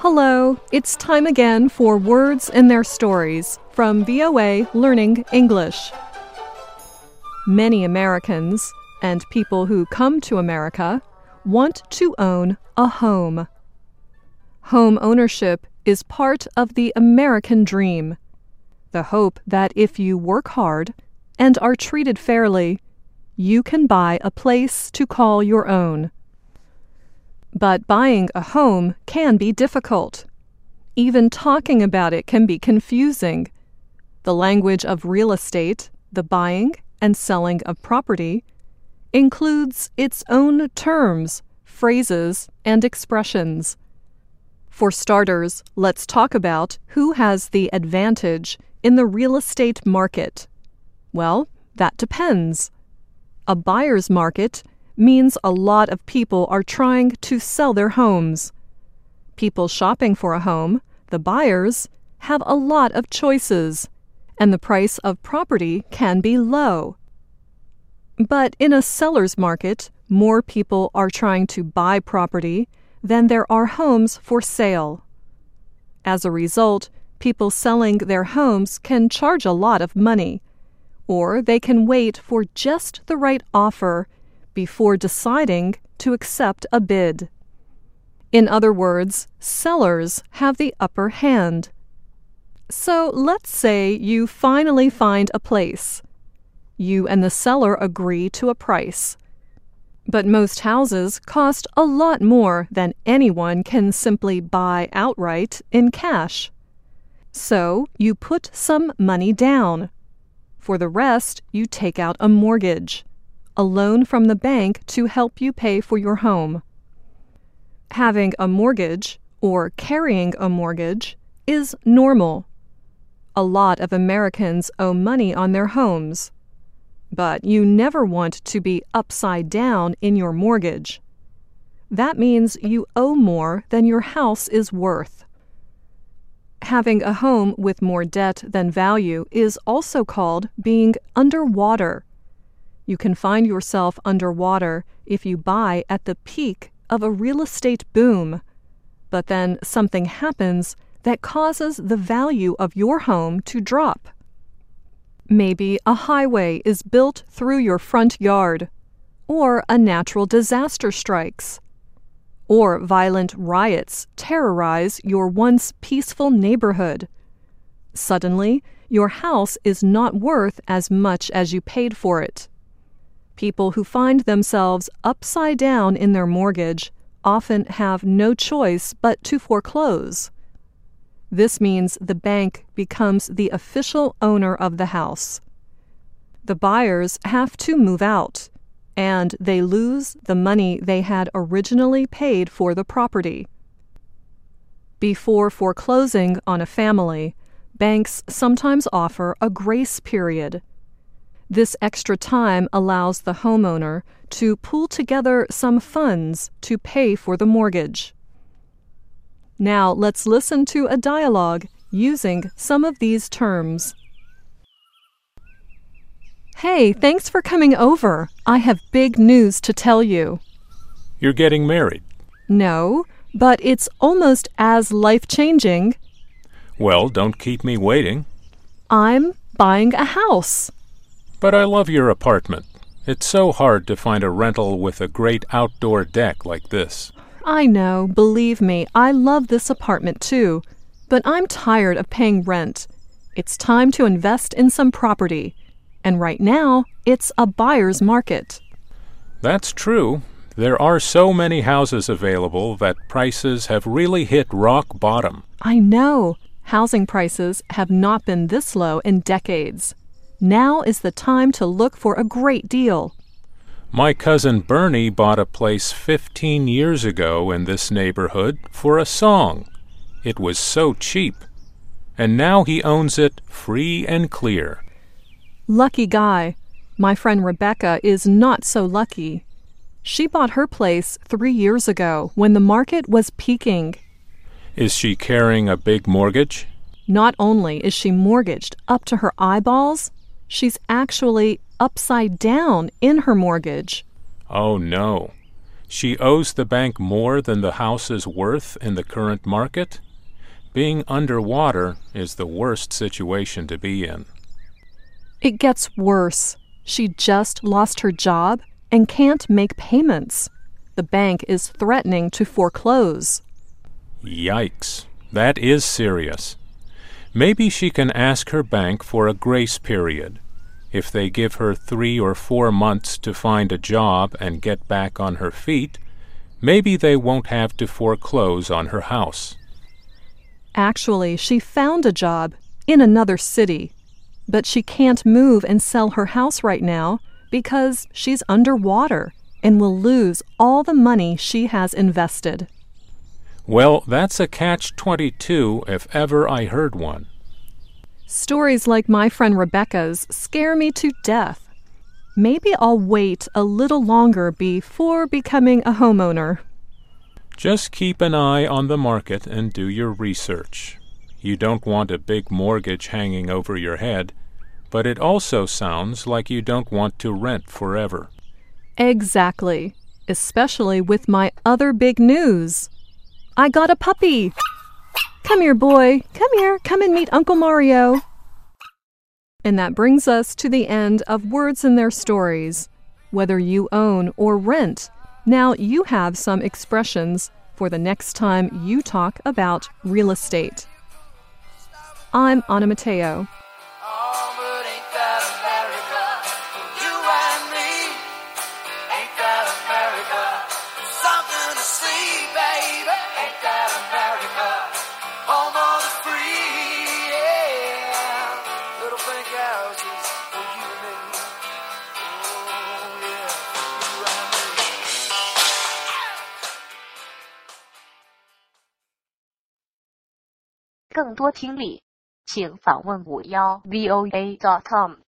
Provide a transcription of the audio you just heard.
Hello, it's time again for Words and Their Stories from VOA Learning English. Many Americans, and people who come to America, want to own a home. Home ownership is part of the American dream, the hope that if you work hard and are treated fairly, you can buy a place to call your own. But buying a home can be difficult. Even talking about it can be confusing. The language of real estate, the buying and selling of property, includes its own terms, phrases, and expressions. For starters, let's talk about who has the advantage in the real estate market. Well, that depends. A buyer's market means a lot of people are trying to sell their homes. People shopping for a home, the buyers, have a lot of choices, and the price of property can be low. But in a seller's market, more people are trying to buy property than there are homes for sale. As a result, people selling their homes can charge a lot of money, or they can wait for just the right offer before deciding to accept a bid. In other words, sellers have the upper hand. So let's say you finally find a place. You and the seller agree to a price. But most houses cost a lot more than anyone can simply buy outright in cash. So you put some money down. For the rest, you take out a mortgage, a loan from the bank to help you pay for your home. Having a mortgage, or carrying a mortgage, is normal. A lot of Americans owe money on their homes. But you never want to be upside down in your mortgage. That means you owe more than your house is worth. Having a home with more debt than value is also called being underwater. You can find yourself underwater if you buy at the peak of a real estate boom, but then something happens that causes the value of your home to drop. Maybe a highway is built through your front yard, or a natural disaster strikes, or violent riots terrorize your once peaceful neighborhood. Suddenly, your house is not worth as much as you paid for it. People who find themselves upside down in their mortgage often have no choice but to foreclose. This means the bank becomes the official owner of the house. The buyers have to move out, and they lose the money they had originally paid for the property. Before foreclosing on a family, banks sometimes offer a grace period. This extra time allows the homeowner to pool together some funds to pay for the mortgage. Now let's listen to a dialogue using some of these terms. Hey, thanks for coming over. I have big news to tell you. You're getting married? No, but it's almost as life-changing. Well, don't keep me waiting. I'm buying a house. But I love your apartment. It's so hard to find a rental with a great outdoor deck like this. I know, believe me, I love this apartment too. But I'm tired of paying rent. It's time to invest in some property. And right now, it's a buyer's market. That's true. There are so many houses available that prices have really hit rock bottom. I know. Housing prices have not been this low in decades. Now is the time to look for a great deal. My cousin Bernie bought a place 15 years ago in this neighborhood for a song. It was so cheap. And now he owns it free and clear. Lucky guy. My friend Rebecca is not so lucky. She bought her place 3 years ago when the market was peaking. Is she carrying a big mortgage? Not only is she mortgaged up to her eyeballs, she's actually upside down in her mortgage. Oh no. She owes the bank more than the house is worth in the current market? Being underwater is the worst situation to be in. It gets worse. She just lost her job and can't make payments. The bank is threatening to foreclose. Yikes, that is serious. Maybe she can ask her bank for a grace period. If they give her 3 or 4 months to find a job and get back on her feet, maybe they won't have to foreclose on her house. Actually, she found a job in another city, but she can't move and sell her house right now because she's underwater and will lose all the money she has invested. Well, that's a catch-22 if ever I heard one. Stories like my friend Rebecca's scare me to death. Maybe I'll wait a little longer before becoming a homeowner. Just keep an eye on the market and do your research. You don't want a big mortgage hanging over your head, but it also sounds like you don't want to rent forever. Exactly, especially with my other big news. I got a puppy! Come here, boy. Come here. Come and meet Uncle Mario. And that brings us to the end of Words and Their Stories. Whether you own or rent, now you have some expressions for the next time you talk about real estate. I'm Anna Mateo. Houses for you and me. Oh, yeah, you and me. 更多听力，请访问51VOA.com。